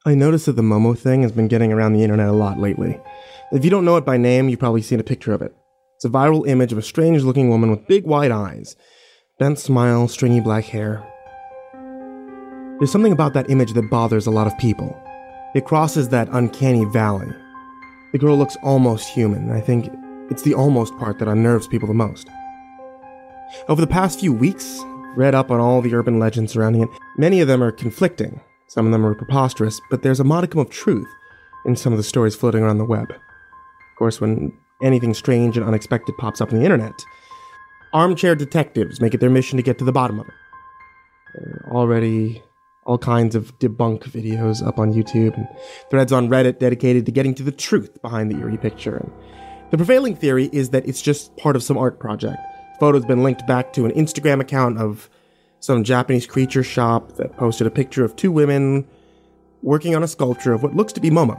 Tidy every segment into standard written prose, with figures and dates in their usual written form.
I noticed that the Momo thing has been getting around the internet a lot lately. If you don't know it by name, you've probably seen a picture of it. It's a viral image of a strange-looking woman with big wide eyes, bent smile, stringy black hair. There's something about that image that bothers a lot of people. It crosses that uncanny valley. The girl looks almost human, and I think it's the almost part that unnerves people the most. Over the past few weeks, I've read up on all the urban legends surrounding it. Many of them are conflicting. Some of them are preposterous, but there's a modicum of truth in some of the stories floating around the web. Of course, when anything strange and unexpected pops up on the internet, armchair detectives make it their mission to get to the bottom of it. There are already all kinds of debunk videos up on YouTube and threads on Reddit dedicated to getting to the truth behind the eerie picture. And the prevailing theory is that it's just part of some art project. The photo's been linked back to an Instagram account of some Japanese creature shop that posted a picture of two women working on a sculpture of what looks to be Momo.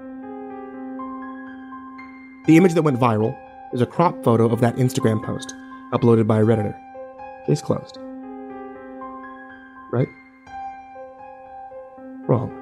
The image that went viral is a crop photo of that Instagram post, uploaded by a Redditor. Case closed. Right? Wrong.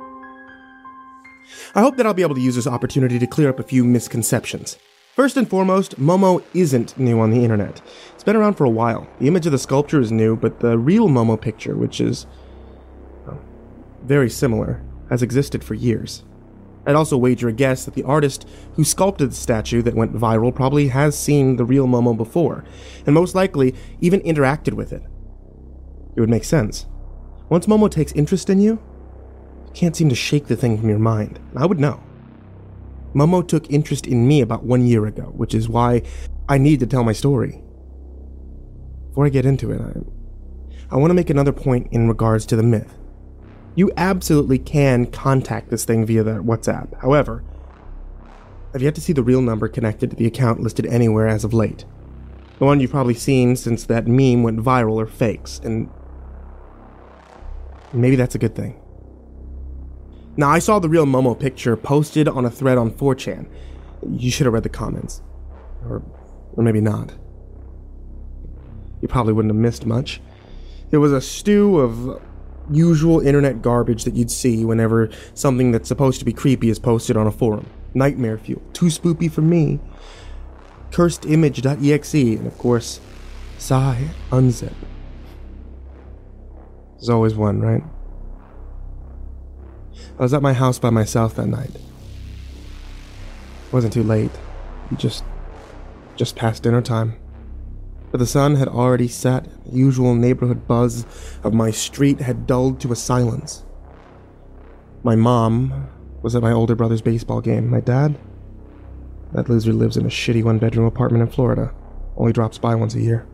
I hope that I'll be able to use this opportunity to clear up a few misconceptions. First and foremost, Momo isn't new on the internet. It's been around for a while. The image of the sculpture is new, but the real Momo picture, which is very similar, has existed for years. I'd also wager a guess that the artist who sculpted the statue that went viral probably has seen the real Momo before, and most likely even interacted with it. It would make sense. Once Momo takes interest in you, you can't seem to shake the thing from your mind. I would know. Momo took interest in me about 1 year ago, which is why I need to tell my story. Before I get into it, I want to make another point in regards to the myth. You absolutely can contact this thing via the WhatsApp. However, I've yet to see the real number connected to the account listed anywhere as of late. The one you've probably seen since that meme went viral are fakes, and maybe that's a good thing. Now, I saw the real Momo picture posted on a thread on 4chan. You should have read the comments. Or maybe not. You probably wouldn't have missed much. It was a stew of usual internet garbage that you'd see whenever something that's supposed to be creepy is posted on a forum. Nightmare fuel, too spoopy for me, cursedimage.exe, and of course, sigh, unzip. There's always one, right? I was at my house by myself that night. It wasn't too late. Just past dinner time. But the sun had already set. The usual neighborhood buzz of my street had dulled to a silence. My mom was at my older brother's baseball game. My dad? That loser lives in a shitty one-bedroom apartment in Florida. Only drops by once a year.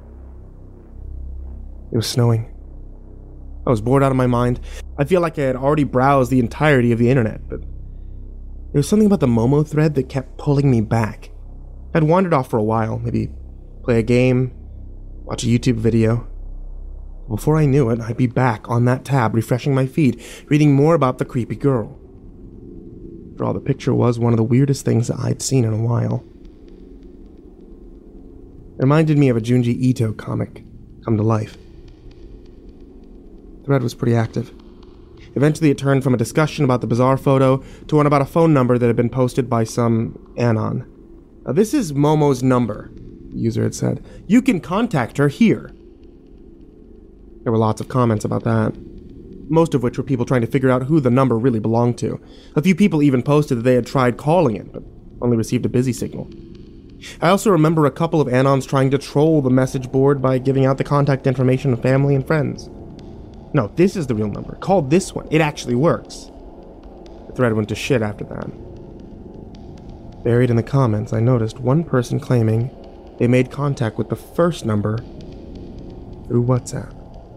It was snowing. I was bored out of my mind. I feel like I had already browsed the entirety of the internet, but there was something about the Momo thread that kept pulling me back. I'd wandered off for a while, maybe play a game, watch a YouTube video. Before I knew it, I'd be back on that tab, refreshing my feed, reading more about the creepy girl. After all, the picture was one of the weirdest things that I'd seen in a while. It reminded me of a Junji Ito comic, come to life. The thread was pretty active. Eventually it turned from a discussion about the bizarre photo to one about a phone number that had been posted by some anon. This is Momo's number, the user had said. You can contact her here. There were lots of comments about that, most of which were people trying to figure out who the number really belonged to. A few people even posted that they had tried calling it, but only received a busy signal. I also remember a couple of anons trying to troll the message board by giving out the contact information of family and friends. No, this is the real number. Call this one. It actually works. The thread went to shit after that. Buried in the comments, I noticed one person claiming they made contact with the first number through WhatsApp.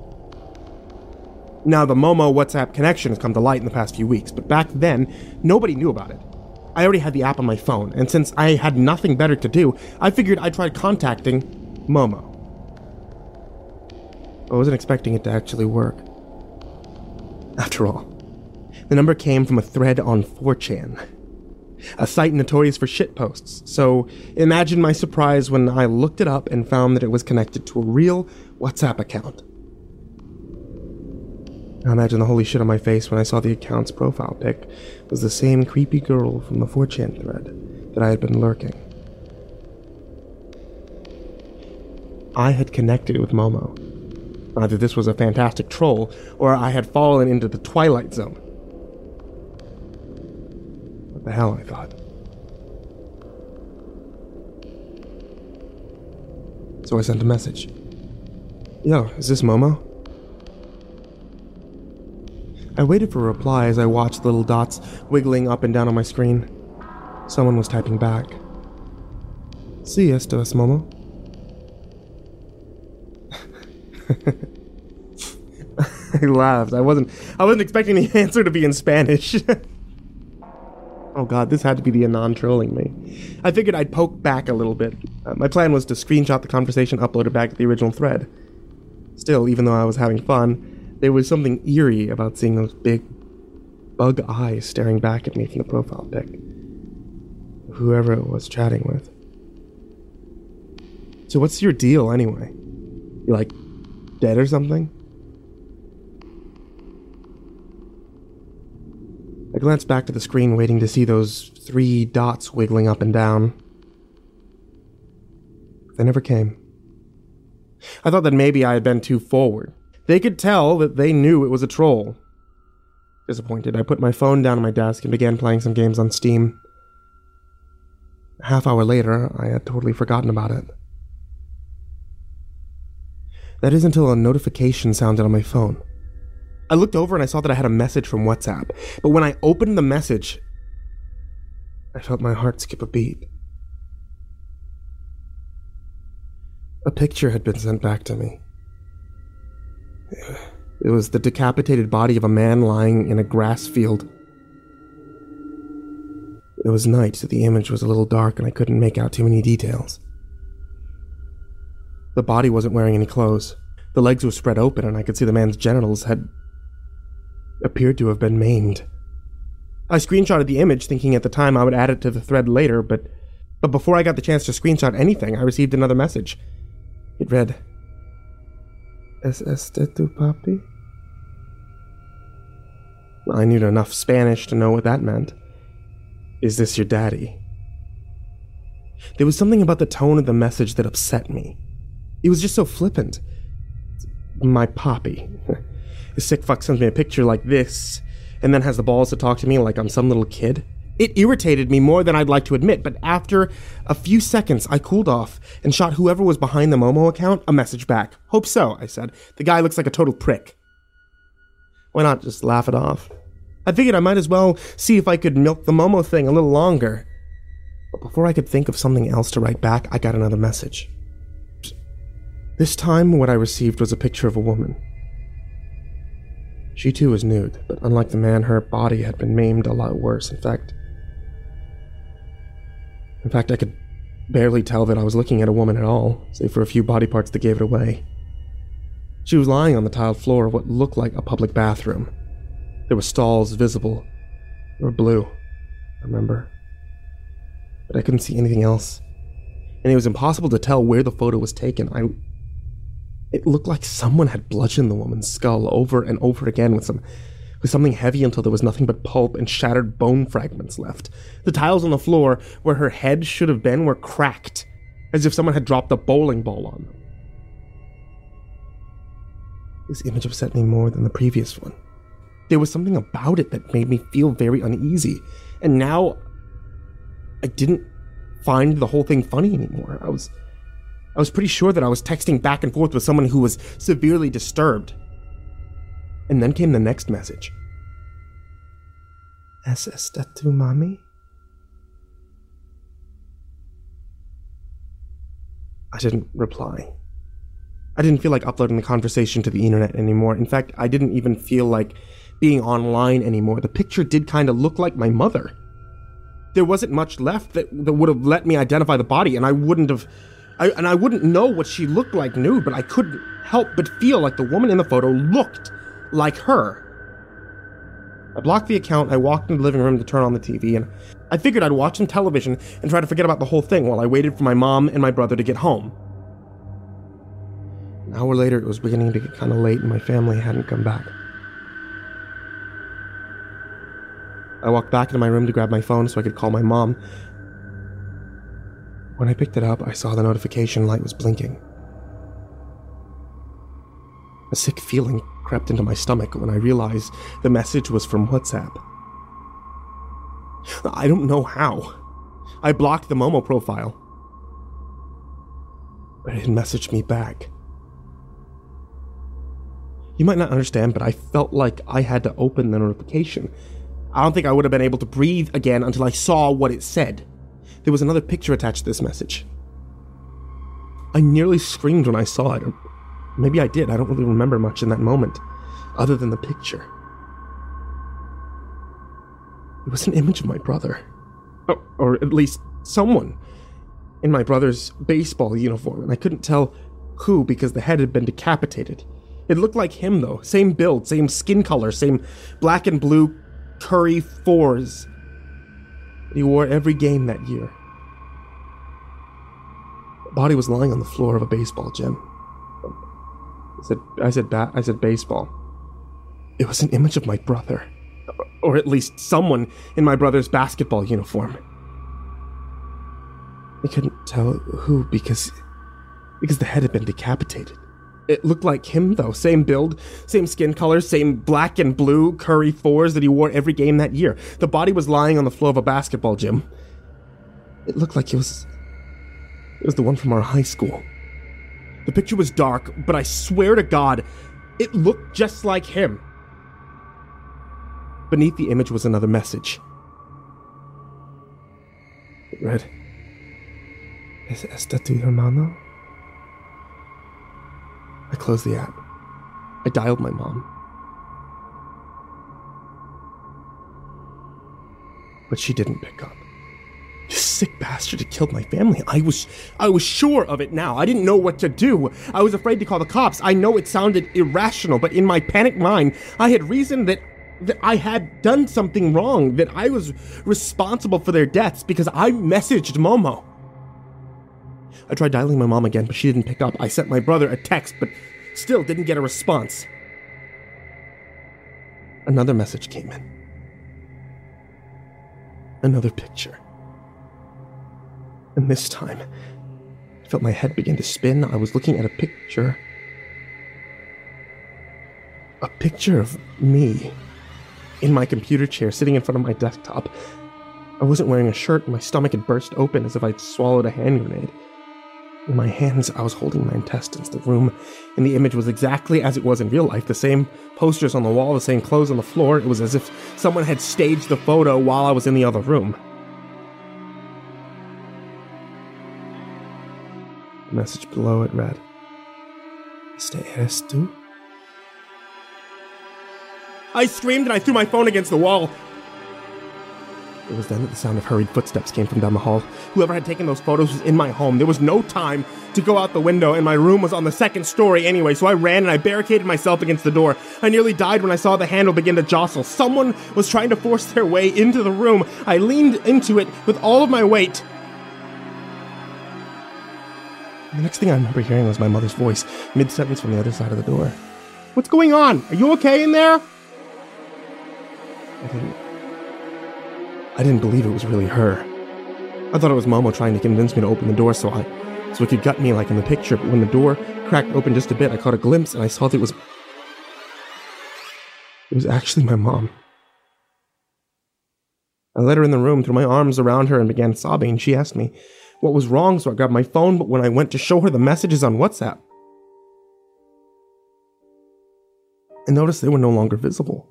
Now, the Momo WhatsApp connection has come to light in the past few weeks, but back then, nobody knew about it. I already had the app on my phone, and since I had nothing better to do, I figured I'd try contacting Momo. I wasn't expecting it to actually work. After all, the number came from a thread on 4chan, a site notorious for shitposts, so imagine my surprise when I looked it up and found that it was connected to a real WhatsApp account. I imagine the holy shit on my face when I saw the account's profile pic was the same creepy girl from the 4chan thread that I had been lurking. I had connected with Momo. Either this was a fantastic troll, or I had fallen into the Twilight Zone. What the hell, I thought. So I sent a message. Yo, is this Momo? I waited for a reply as I watched little dots wiggling up and down on my screen. Someone was typing back. Sí, esto es Momo. I laughed. I wasn't expecting the answer to be in Spanish. Oh god, this had to be the Anon trolling me. I figured I'd poke back a little bit. My plan was to screenshot the conversation, upload it back to the original thread. Still, even though I was having fun, there was something eerie about seeing those big bug eyes staring back at me from the profile pic. Whoever it was chatting with. So what's your deal anyway? You like dead or something? I glanced back to the screen, waiting to see those 3 dots wiggling up and down. They never came. I thought that maybe I had been too forward. They could tell that they knew it was a troll. Disappointed, I put my phone down on my desk and began playing some games on Steam. A half hour later, I had totally forgotten about it. That is until a notification sounded on my phone. I looked over and I saw that I had a message from WhatsApp, but when I opened the message, I felt my heart skip a beat. A picture had been sent back to me. It was the decapitated body of a man lying in a grass field. It was night, so the image was a little dark and I couldn't make out too many details. The body wasn't wearing any clothes. The legs were spread open and I could see the man's genitals had appeared to have been maimed. I screenshotted the image, thinking at the time I would add it to the thread later, but before I got the chance to screenshot anything, I received another message. It read, ¿Es este tu papi? I knew enough Spanish to know what that meant. Is this your daddy? There was something about the tone of the message that upset me. It was just so flippant. My papi. The sick fuck sends me a picture like this, and then has the balls to talk to me like I'm some little kid. It irritated me more than I'd like to admit, but after a few seconds, I cooled off and shot whoever was behind the Momo account a message back. Hope so, I said. The guy looks like a total prick. Why not just laugh it off? I figured I might as well see if I could milk the Momo thing a little longer. But before I could think of something else to write back, I got another message. This time, what I received was a picture of a woman. She too was nude, but unlike the man, her body had been maimed a lot worse. In fact, I could barely tell that I was looking at a woman at all, save for a few body parts that gave it away. She was lying on the tiled floor of what looked like a public bathroom. There were stalls visible. They were blue, I remember. But I couldn't see anything else. And it was impossible to tell where the photo was taken. It looked like someone had bludgeoned the woman's skull over and over again with something heavy until there was nothing but pulp and shattered bone fragments left. The tiles on the floor where her head should have been were cracked, as if someone had dropped a bowling ball on them. This image upset me more than the previous one. There was something about it that made me feel very uneasy, and now I didn't find the whole thing funny anymore. I was pretty sure that I was texting back and forth with someone who was severely disturbed. And then came the next message. ¿Es esta tu mami? I didn't reply. I didn't feel like uploading the conversation to the internet anymore. In fact, I didn't even feel like being online anymore. The picture did kind of look like my mother. There wasn't much left that would have let me identify the body, and I wouldn't know what she looked like nude, but I couldn't help but feel like the woman in the photo looked like her. I blocked the account, I walked into the living room to turn on the TV, and I figured I'd watch some television and try to forget about the whole thing while I waited for my mom and my brother to get home. An hour later, it was beginning to get kind of late and my family hadn't come back. I walked back into my room to grab my phone so I could call my mom. When I picked it up, I saw the notification light was blinking. A sick feeling crept into my stomach when I realized the message was from WhatsApp. I don't know how. I blocked the Momo profile, but it had messaged me back. You might not understand, but I felt like I had to open the notification. I don't think I would have been able to breathe again until I saw what it said. There was another picture attached to this message. I nearly screamed when I saw it. Or maybe I did. I don't really remember much in that moment, other than the picture. It was an image of my brother. Or at least someone in my brother's baseball uniform, and I couldn't tell who because the head had been decapitated. It looked like him, though. Same build, same skin color, same black and blue Curry 4s that he wore every game that year. The body was lying on the floor of a baseball gym. I said baseball. It was an image of my brother. Or at least someone in my brother's basketball uniform. I couldn't tell who because the head had been decapitated. It looked like him, though. Same build, same skin color, same black and blue Curry 4s that he wore every game that year. The body was lying on the floor of a basketball gym. It looked like it was the one from our high school. The picture was dark, but I swear to God, it looked just like him. Beneath the image was another message. It read, "¿Es esta tu hermano?" I closed the app. I dialed my mom. But she didn't pick up. This sick bastard had killed my family. I was sure of it now. I didn't know what to do. I was afraid to call the cops. I know it sounded irrational, but in my panicked mind, I had reasoned that I had done something wrong, that I was responsible for their deaths because I messaged Momo. I tried dialing my mom again, but she didn't pick up. I sent my brother a text, but still didn't get a response. Another message came in. Another picture. And this time, I felt my head begin to spin. I was looking at a picture. A picture of me in my computer chair, sitting in front of my desktop. I wasn't wearing a shirt, and my stomach had burst open as if I'd swallowed a hand grenade. In my hands, I was holding my intestines. The room in the image was exactly as it was in real life. The same posters on the wall, the same clothes on the floor. It was as if someone had staged the photo while I was in the other room. The message below it read, "Este eres tú?" I screamed and I threw my phone against the wall. It was then that the sound of hurried footsteps came from down the hall. Whoever had taken those photos was in my home. There was no time to go out the window, and my room was on the second story anyway, so I ran and I barricaded myself against the door. I nearly died when I saw the handle begin to jostle. Someone was trying to force their way into the room. I leaned into it with all of my weight. The next thing I remember hearing was my mother's voice, mid-sentence from the other side of the door. "What's going on? Are you okay in there?" I didn't believe it was really her. I thought it was Momo trying to convince me to open the door so it could gut me like in the picture, but when the door cracked open just a bit, I caught a glimpse and I saw that it was actually my mom. I led her in the room, threw my arms around her and began sobbing. She asked me what was wrong, so I grabbed my phone, but when I went to show her the messages on WhatsApp, I noticed they were no longer visible.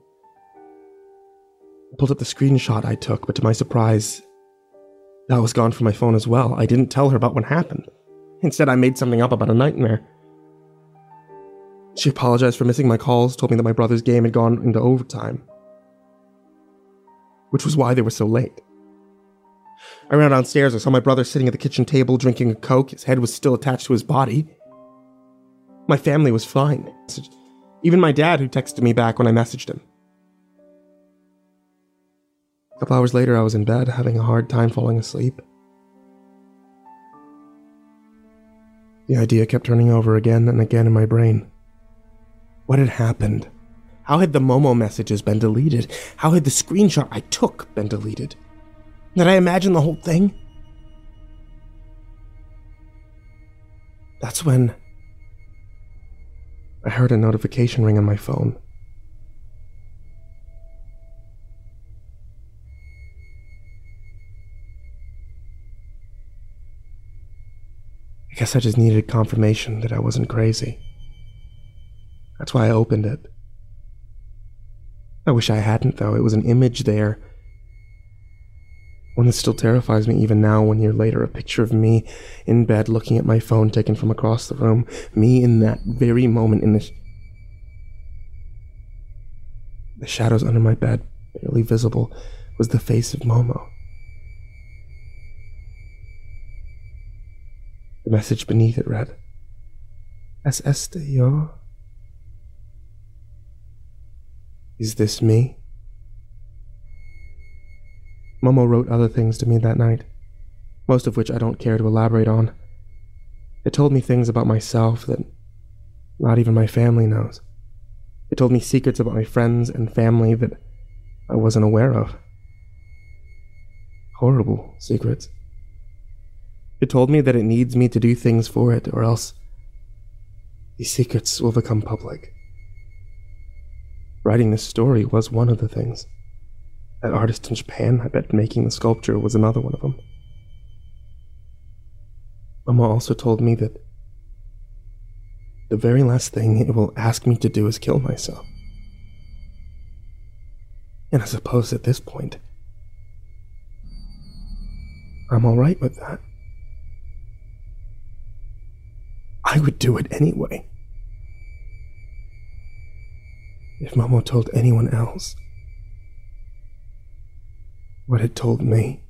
I pulled up the screenshot I took, but to my surprise, that was gone from my phone as well. I didn't tell her about what happened. Instead, I made something up about a nightmare. She apologized for missing my calls, told me that my brother's game had gone into overtime, which was why they were so late. I ran downstairs. I saw my brother sitting at the kitchen table drinking a Coke. His head was still attached to his body. My family was fine. Even my dad, who texted me back when I messaged him. A couple hours later, I was in bed, having a hard time falling asleep. The idea kept turning over again and again in my brain. What had happened? How had the Momo messages been deleted? How had the screenshot I took been deleted? Did I imagine the whole thing? That's when I heard a notification ring on my phone. I guess I just needed confirmation that I wasn't crazy. That's why I opened it. I wish I hadn't, though. It was an image there. One that still terrifies me even now, 1 year later. A picture of me in bed looking at my phone taken from across the room. Me in that very moment in the shadows under my bed, barely visible, was the face of Momo. The message beneath it read, ¿Es este yo? Is this me? Momo wrote other things to me that night, most of which I don't care to elaborate on. It told me things about myself that not even my family knows. It told me secrets about my friends and family that I wasn't aware of. Horrible secrets. It told me that it needs me to do things for it, or else these secrets will become public. Writing this story was one of the things. That artist in Japan, I bet making the sculpture was another one of them. Mama also told me that the very last thing it will ask me to do is kill myself. And I suppose at this point, I'm alright with that. I would do it anyway. If Momo told anyone else what it told me,